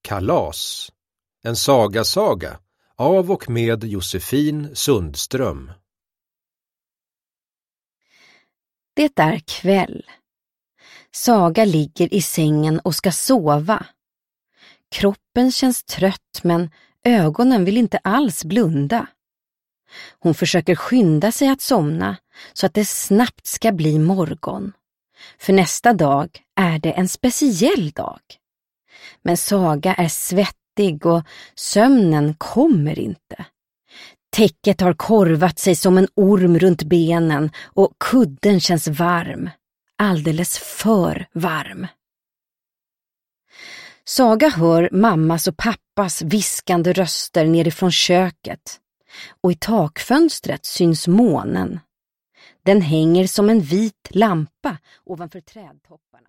Kalas. En saga av och med Josefin Sundström. Det är kväll. Saga ligger i sängen och ska sova. Kroppen känns trött men ögonen vill inte alls blunda. Hon försöker skynda sig att somna så att det snabbt ska bli morgon. För nästa dag är det en speciell dag. Men Saga är svettig och sömnen kommer inte. Täcket har korvat sig som en orm runt benen och kudden känns varm. Alldeles för varm. Saga hör mammas och pappas viskande röster nerifrån köket. Och i takfönstret syns månen. Den hänger som en vit lampa ovanför trädtopparna.